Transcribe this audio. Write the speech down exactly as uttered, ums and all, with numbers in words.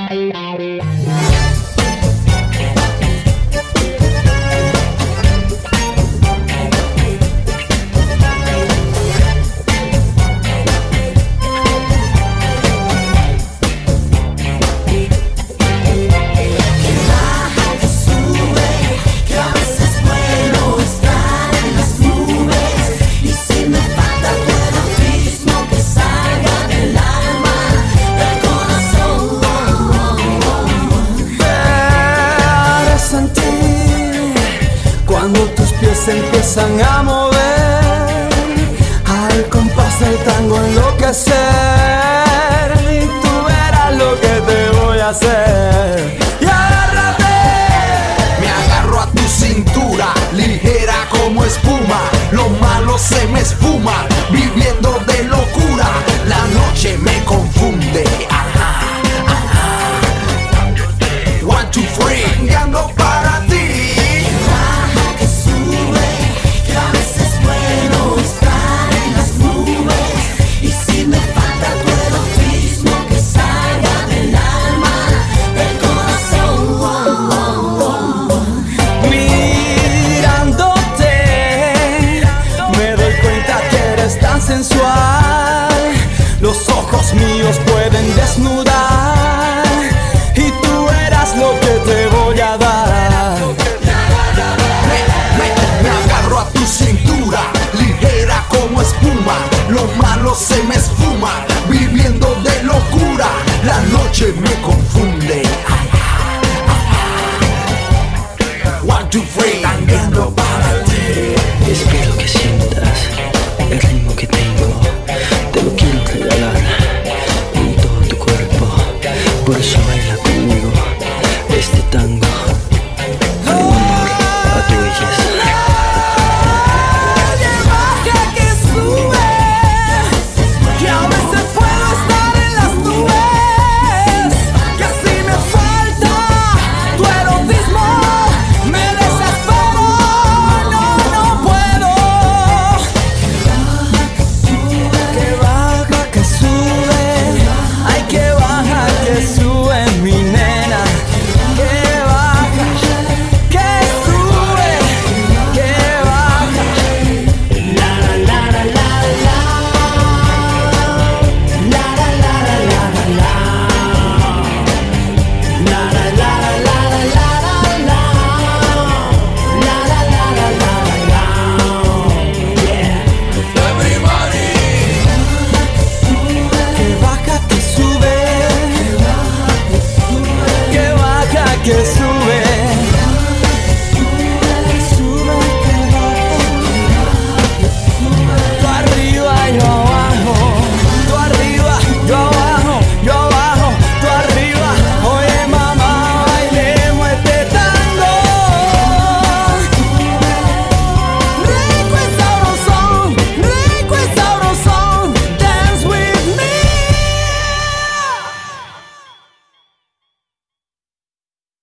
Cuando tus pies se empiezan a mover al compás del tango enloquecer, y tú verás lo que te voy a hacer. Y agárrate, me agarro a tu cintura, ligera como espuma. Lo malo se me esfuma, viviendo de locura. La noche me confunde. Ajá, ajá. One, two, three, ando para ti. Tan sensual, los ojos míos pueden desnudar, y tú verás lo que te voy a dar. Me, me, me agarro a tu cintura, ligera como espuma. Lo malo se me esfuma, viviendo de locura. La noche me confunde. One, two, three, ando para ti. Espero que sientas el ritmo que tengo, te lo quiero regalar en todo tu cuerpo, por eso baila.